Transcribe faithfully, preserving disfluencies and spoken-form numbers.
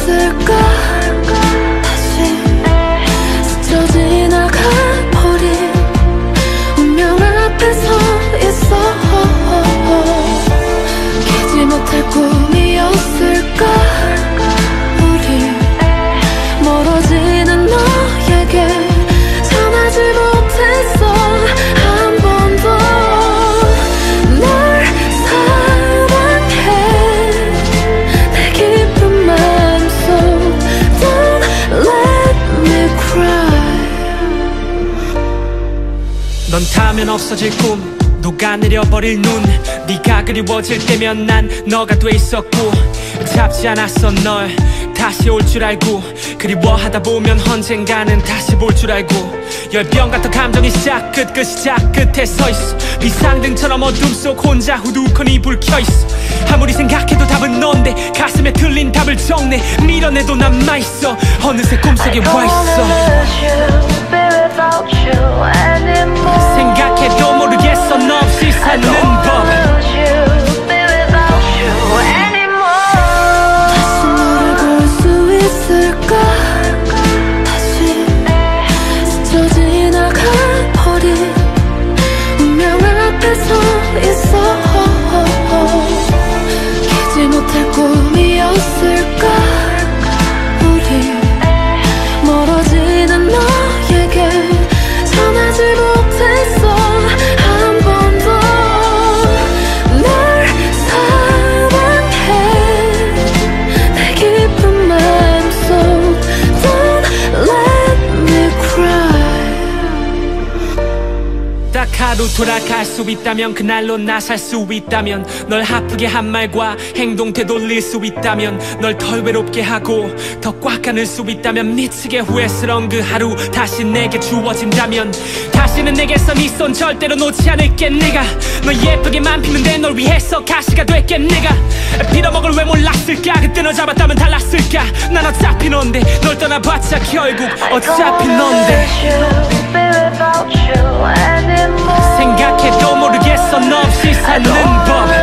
있을까? 다시 스쳐 지나가 버린 운명 앞에 서 있어. 깨지 못할 꿈이었을까? 우리 멀어지는 너에게 전하지 못했어. 한 번도 널 사랑해. 내 깊은 마음속 Don't let me cry. 넌 타면 없어질 꿈, 녹아내려버릴 눈. 네가 그리워질 때면 난 너가 돼 있었고, 잡지 않았어 널 다시 올 줄 알고. 그리워하다 보면 언젠가는 다시 볼 줄 알고. 열병 같은 감정이 시작 끝 그 시작 끝에 서있어. 비상등처럼 어둠 속 혼자 후두커니 불 켜있어. 아무리 생각해도 답은 넌데 가슴에 틀린 답을 적내. 밀어내도 남아있어. 어느새 꿈속에 와있어. 생각해도 모르겠어 너 없이 사는 법. 다시 너를 볼 수 있을까? 다시 스쳐 지나가 버린 운명 앞에 서 있어. 깨지 못할 꿈이었을까? 우리 멀어지는 너에게 전하지 못했어. 한 번도 널 사랑해. 내 깊은 마음속 Don't let me cry. 딱 하루 돌아갈 수 있다면, 그날로 나 살 수 있다면, 널 아프게 한 말과 행동 되돌릴 수 있다면, 널 덜 외롭게 하고 더 꽉 안을 수 있다면, 미치게 후회스러운 그 하루 다시 내게 주어진다면, 다시는 내게서 네 손 절대로 놓지 않을게. 내가 너 예쁘게만 피는데 널 위해서 가시가 될게. 내가 빌어먹을 왜 몰랐을까? 그때 너 잡았다면 달랐을까? 난 어차피 넌데, 널 떠나봤자 결국 어차피 넌데. 생각해도 모르겠어 너 없이 사는 법.